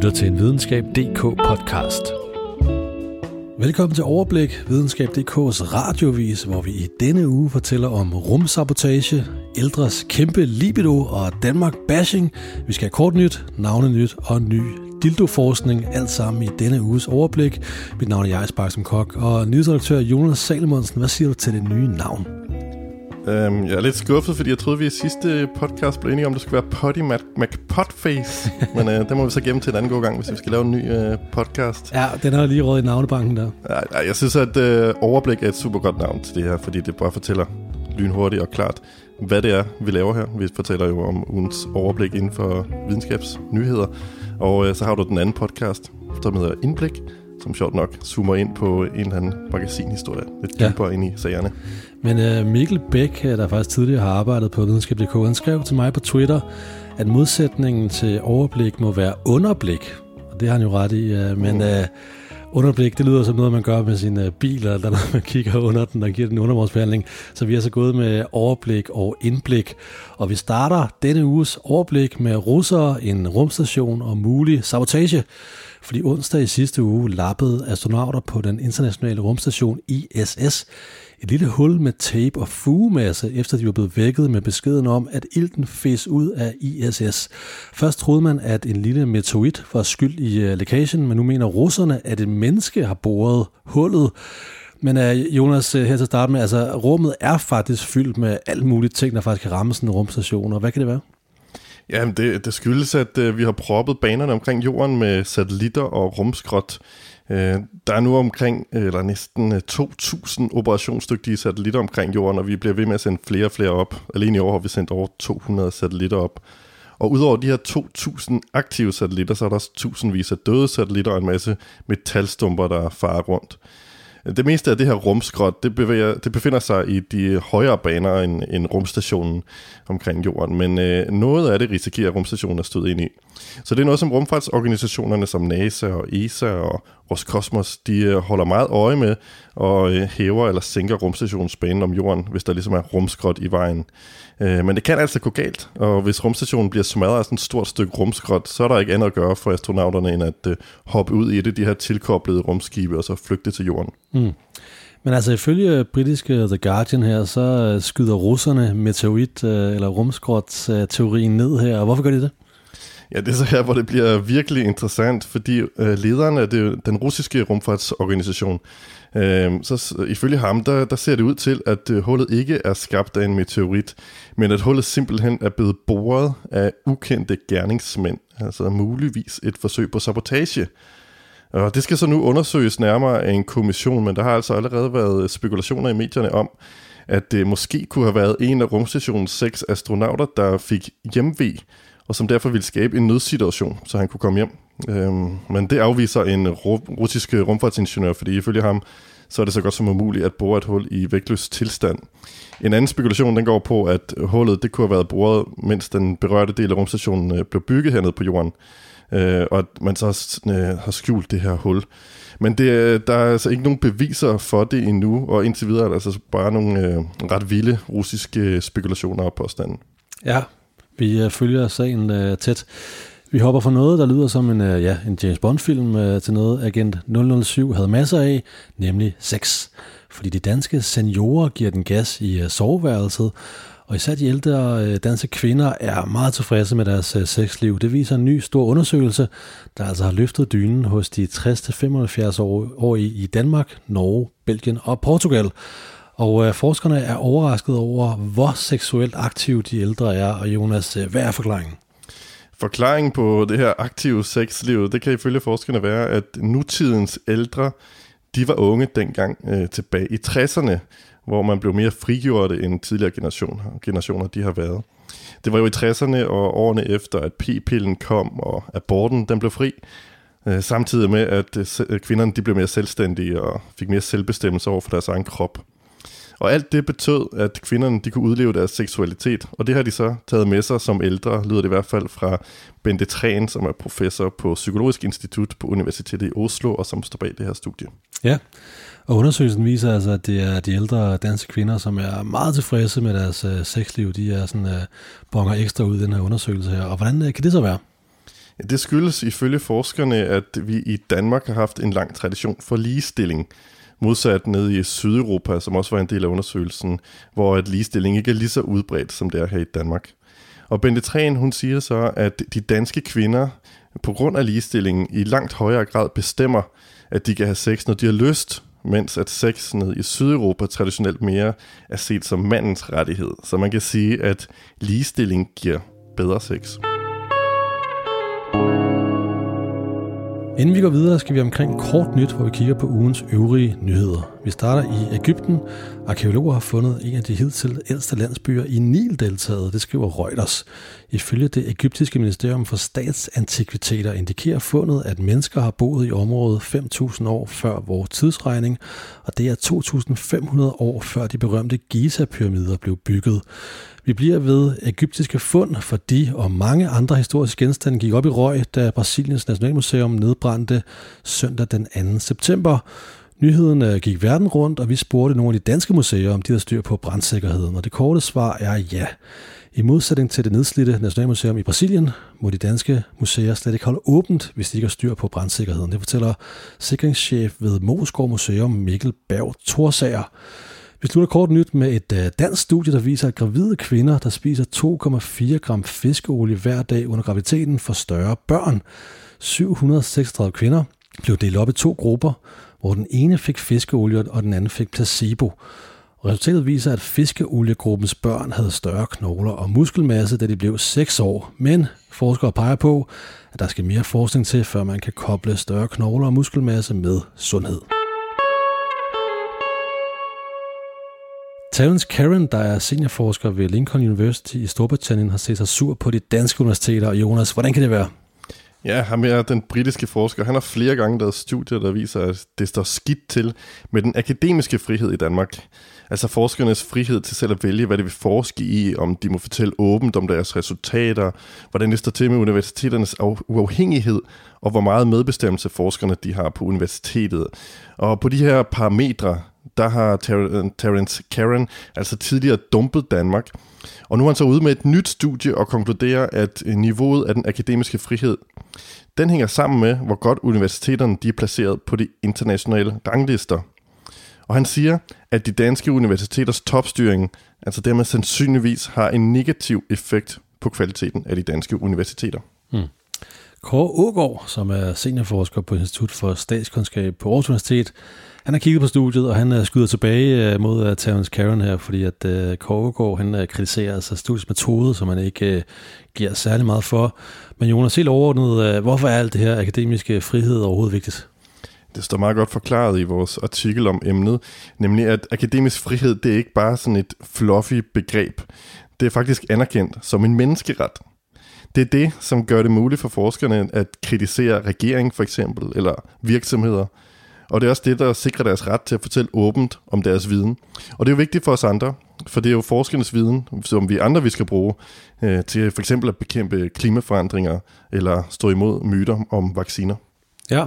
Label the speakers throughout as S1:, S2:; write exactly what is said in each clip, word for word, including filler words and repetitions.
S1: lytter til en videnskab punktum d k podcast. Velkommen til Overblik, videnskab punktum d k's radiovis, hvor vi i denne uge fortæller om rumsabotage, ældres kæmpe libido og Danmark-bashing. Vi skal have kort nyt, navnenyt og ny dildoforskning, alt sammen i denne uges Overblik. Mit navn er Jais Baksum Kok, og nyhedsredaktør Jonas Salomonsen. Hvad siger du til det nye navn?
S2: Um, jeg er lidt skuffet, fordi jeg troede, vi i sidste podcast blev enige om, det skulle være Potty McPotface. Men uh, det må vi så gemme til en anden god gang, hvis vi skal lave en ny uh, podcast.
S1: Ja, den har lige råd i navnebanken der.
S2: Ja, ja, jeg synes, at uh, Overblik er et super godt navn til det her, fordi det bare fortæller lynhurtigt og klart, hvad det er, vi laver her. Vi fortæller jo om ugens overblik inden for videnskabsnyheder. Og uh, så har du den anden podcast, der hedder Indblik, som sjovt nok zoomer ind på en eller anden magasinhistorie, lidt dybere ja. ind i sagerne.
S1: Men uh, Mikkel Bæk, der faktisk tidligere har arbejdet på videnskab punktum d k, han skrev til mig på Twitter, at modsætningen til overblik må være underblik. Og det har han jo ret i, uh, men uh, underblik, det lyder som noget, man gør med sin uh, bil, eller når man kigger under den, der giver den undervognsbehandling. Så vi er så gået med overblik og indblik. Og vi starter denne uges overblik med russere, en rumstation og mulig sabotage. Fordi onsdag i sidste uge lappede astronauter på den internationale rumstation I S S et lille hul med tape og fugemasse, efter de var blevet vækket med beskeden om, at ilten fes ud af I S S. Først troede man, at en lille meteorit var skyld i uh, lækagen, men nu mener russerne, at et menneske har boret hullet. Men uh, Jonas, uh, her til start med, altså rummet er faktisk fyldt med alle mulige ting, der faktisk kan ramme sådan en rumstation, og hvad kan det være?
S2: Jamen, det, det skyldes, at uh, vi har proppet banerne omkring jorden med satellitter og rumskrot. Uh, der er nu omkring, eller næsten uh, to tusind operationsdygtige satellitter omkring jorden, og vi bliver ved med at sende flere og flere op. Alene i år har vi sendt over to hundrede satellitter op. Og udover de her to tusind aktive satellitter, så er der også tusindvis af døde satellitter og en masse metalstumper, der farer rundt. Det meste af det her rumskrot, det, bevæger, det befinder sig i de højere baner end, end rumstationen omkring jorden, men øh, noget af det risikerer rumstationen at støde ind i. Så det er noget, som rumfartsorganisationerne som NASA og E S A og Roskosmos, de øh, holder meget øje med og øh, hæver eller sænker rumstationsbanen om jorden, hvis der ligesom er rumskrot i vejen. Øh, men det kan altså gå galt, og hvis rumstationen bliver smadret af sådan et stort stykke rumskrot, så er der ikke andet at gøre for astronauterne end at øh, hoppe ud i et af de her tilkoblede rumskibe og så flygte til jorden.
S1: Mm. Men altså ifølge britiske The Guardian her, så skyder russerne meteorit eller rumskrot-teorien ned her, og hvorfor gør de det?
S2: Ja, det er så her, hvor det bliver virkelig interessant, fordi øh, lederen af det, den russiske rumfartsorganisation, øh, så ifølge ham, der, der ser det ud til, at øh, hullet ikke er skabt af en meteorit, men at hullet simpelthen er blevet boret af ukendte gerningsmænd, altså muligvis et forsøg på sabotage. Og det skal så nu undersøges nærmere af en kommission, men der har altså allerede været spekulationer i medierne om, at det måske kunne have været en af rumstationens seks astronauter, der fik hjemve, og som derfor ville skabe en nødsituation, så han kunne komme hjem. Øhm, men det afviser en ru- russisk rumfartsingeniør, fordi ifølge ham, så er det så godt som umuligt at bore et hul i vægtløs tilstand. En anden spekulation, den går på, at hullet det kunne have været boret, mens den berørte del af rumstationen blev bygget hernede på jorden. Øh, og at man så øh, har skjult det her hul. Men det, der er altså ikke nogen beviser for det endnu, og indtil videre er der altså bare nogle øh, ret vilde russiske spekulationer og påstanden.
S1: Ja, vi øh, følger sagen øh, tæt. Vi hopper fra noget, der lyder som en, øh, ja, en James Bond-film øh, til noget, Agent nul nul syv havde masser af, nemlig sex. Fordi de danske seniorer giver den gas i øh, soveværelset, og især de ældre danske kvinder er meget tilfredse med deres sexliv. Det viser en ny stor undersøgelse, der altså har løftet dynen hos de tres til femoghalvfjerds år i Danmark, Norge, Belgien og Portugal. Og forskerne er overrasket over, hvor seksuelt aktive de ældre er. Og Jonas, hvad er forklaringen?
S2: Forklaringen på det her aktive sexliv, det kan ifølge forskerne være, at nutidens ældre, de var unge dengang øh, tilbage i tresserne, hvor man blev mere frigjorte end tidligere generationer, generationer de har været. Det var jo i tresserne og årene efter, at p-pillen kom, og aborten den blev fri, øh, samtidig med, at øh, kvinderne de blev mere selvstændige og fik mere selvbestemmelse over for deres egen krop. Og alt det betød, at kvinderne de kunne udleve deres seksualitet, og det har de så taget med sig som ældre, lyder det i hvert fald fra Bente Træn, som er professor på Psykologisk Institut på Universitetet i Oslo, og som står bag det her studie.
S1: Ja, og undersøgelsen viser altså, at det er de ældre danske kvinder, som er meget tilfredse med deres øh, sexliv. De er sådan, øh, bonger ekstra ud i den her undersøgelse her. Og hvordan øh, kan det så være?
S2: Det skyldes ifølge forskerne, at vi i Danmark har haft en lang tradition for ligestilling, modsat nede i Sydeuropa, som også var en del af undersøgelsen, hvor at ligestilling ikke er lige så udbredt, som det er her i Danmark. Og Bente Træen, hun siger så, at de danske kvinder på grund af ligestillingen i langt højere grad bestemmer, at de kan have sex, når de har lyst, mens at sex nede i Sydeuropa traditionelt mere er set som mandens rettighed. Så man kan sige, at ligestilling giver bedre sex.
S1: Inden vi går videre, skal vi omkring kort nyt, hvor vi kigger på ugens øvrige nyheder. Vi starter i Egypten. Arkæologer har fundet en af de hidtil ældste landsbyer i Nildeltaet, det skriver Reuters. Ifølge det egyptiske ministerium for statsantikviteter indikerer fundet, at mennesker har boet i området fem tusind år før vores tidsregning, og det er to tusind fem hundrede år før de berømte Giza-pyramider blev bygget. Vi bliver ved egyptiske fund, for de og mange andre historiske genstande gik op i røg, da Brasiliens Nationalmuseum nedbrændte søndag den anden september. Nyheden gik verden rundt, og vi spurgte nogle af de danske museer, om de havde styr på brandsikkerheden, og det korte svar er ja. I modsætning til det nedslidte Nationalmuseum i Brasilien, må de danske museer slet ikke holde åbent, hvis de ikke har styr på brandsikkerheden. Det fortæller sikringschef ved Moesgaard Museum Mikkel Berg Thorsager. Vi slutter kort nyt med et dansk studie, der viser, at gravide kvinder, der spiser to komma fire gram fiskeolie hver dag under graviditeten, får større børn. syv hundrede og seksogtredive kvinder blev delt op i to grupper, hvor den ene fik fiskeolie, og den anden fik placebo. Resultatet viser, at fiskeoliegruppens børn havde større knogler og muskelmasse, da de blev seks år. Men forskere peger på, at der skal mere forskning til, før man kan koble større knogler og muskelmasse med sundhed. Terence Karen, der er seniorforsker ved Lincoln University i Storbritannien, har set sig sur på de danske universiteter. Og Jonas, hvordan kan det være?
S2: Ja, ham er den britiske forsker. Han har flere gange lavet studier, der viser, at det står skidt til med den akademiske frihed i Danmark. Altså forskernes frihed til selv at vælge, hvad de vil forske i, om de må fortælle åbent om deres resultater, hvordan det står til med universiteternes uafhængighed, og hvor meget medbestemmelse forskerne de har på universitetet. Og på de her parametre, der har Ter- Terence Karen altså tidligere dumpet Danmark. Og nu er han så ude med et nyt studie og konkluderer, at niveauet af den akademiske frihed, den hænger sammen med, hvor godt universiteterne de er placeret på de internationale ranglister. Og han siger, at de danske universiteters topstyring, altså dermed sandsynligvis har en negativ effekt på kvaliteten af de danske universiteter.
S1: Hmm. Kåre Aagaard, som er seniorforsker på Institut for Statskundskab på Aarhus Universitet, han har kigget på studiet, og han skyder tilbage mod Terence Karen her, fordi at Kåre Aagaard, han kritiserer altså studiets metode, som han ikke giver særlig meget for. Men Jonas, helt overordnet, hvorfor er alt det her akademiske frihed overhovedet vigtigt?
S2: Det står meget godt forklaret i vores artikel om emnet, nemlig at akademisk frihed, det er ikke bare sådan et fluffy begreb. Det er faktisk anerkendt som en menneskeret. Det er det, som gør det muligt for forskerne at kritisere regering for eksempel, eller virksomheder. Og det er også det, der sikrer deres ret til at fortælle åbent om deres viden. Og det er jo vigtigt for os andre, for det er jo forskernes viden, som vi andre vi skal bruge øh, til for eksempel at bekæmpe klimaforandringer, eller stå imod myter om vacciner.
S1: Ja.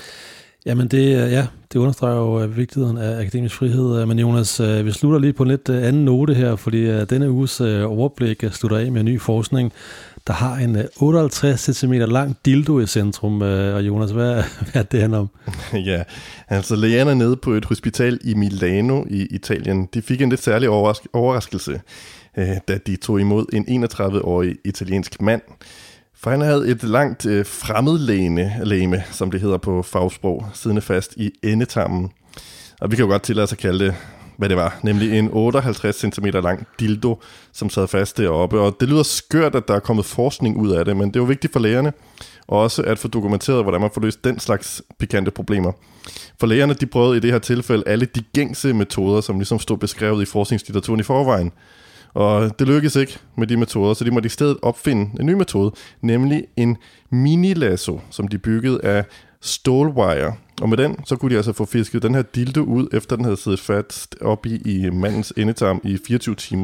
S1: Jamen det, ja, det understreger jo vigtigheden af akademisk frihed. Men Jonas, vi slutter lige på en lidt anden note her, fordi denne uges overblik slutter af med ny forskning, der har en otteoghalvtreds centimeter lang dildo i centrum. Og Jonas, hvad, hvad er det handler om?
S2: Ja, altså lægerne nede på et hospital i Milano i Italien, de fik en lidt særlig overras- overraskelse, da de tog imod en enogtredive-årig italiensk mand. For han havde et langt øh, fremmedlægeme, som det hedder på fagsprog, siddende fast i endetarmen. Og vi kan jo godt tillade os at kalde det, hvad det var, nemlig en otteoghalvtreds centimeter lang dildo, som sad fast deroppe. Og det lyder skørt, at der er kommet forskning ud af det, men det er jo vigtigt for lægerne, og også at få dokumenteret, hvordan man får løst den slags pikante problemer. For lægerne, de prøvede i det her tilfælde alle de gængse metoder, som ligesom stod beskrevet i forskningslitteraturen i forvejen. Og det lykkedes ikke med de metoder, så de måtte i stedet opfinde en ny metode, nemlig en mini-lasso, som de byggede af stålwire. Og med den, så kunne de altså få fisket den her dildo ud, efter den havde siddet fast op i, i mandens endetarm i fireogtyve timer.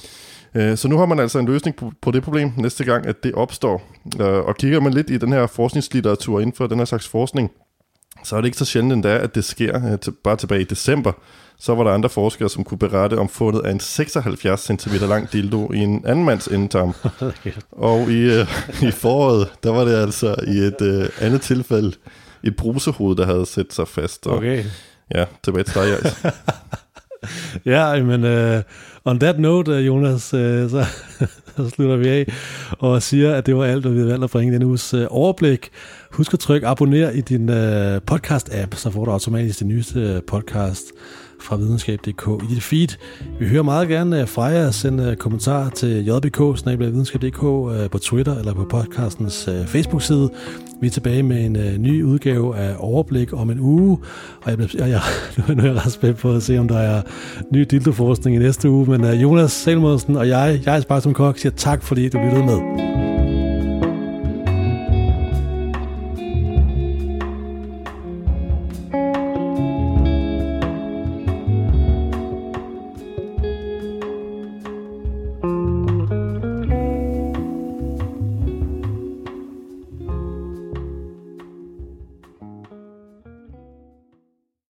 S2: Så nu har man altså en løsning på, på det problem næste gang, at det opstår. Og kigger man lidt i den her forskningslitteratur inden for den her slags forskning, så er det ikke så sjældent endda, at det sker. Bare tilbage i december, så var der andre forskere, som kunne berette om fundet af en seksoghalvfjerds centimeter lang dildo i en anden mands endetarm. Og i, øh, i foråret, der var det altså i et øh, andet tilfælde et brusehoved, der havde sat sig fast. Og,
S1: okay.
S2: Ja, tilbage til dig, Jais.
S1: Ja, men uh, on that note, Jonas, uh, så, så slutter vi af og siger, at det var alt, hvad vi havde valgt at bringe denne uges uh, overblik. Husk at trykke abonner i din uh, podcast-app, så får du automatisk det nyeste podcast fra videnskab punktum d k i dit feed. Vi hører meget gerne fra jer. Send kommentarer til j b k snabel-a videnskab punktum d k på Twitter eller på podcastens Facebook-side. Vi er tilbage med en uh, ny udgave af Overblik om en uge, og jeg, bliver, jeg, nu er jeg ret spændt på at se, om der er ny dildoforskning i næste uge. Men uh, Jonas Salmonsen og jeg, jeg er Spartum Kok, siger tak, fordi du lyttede med.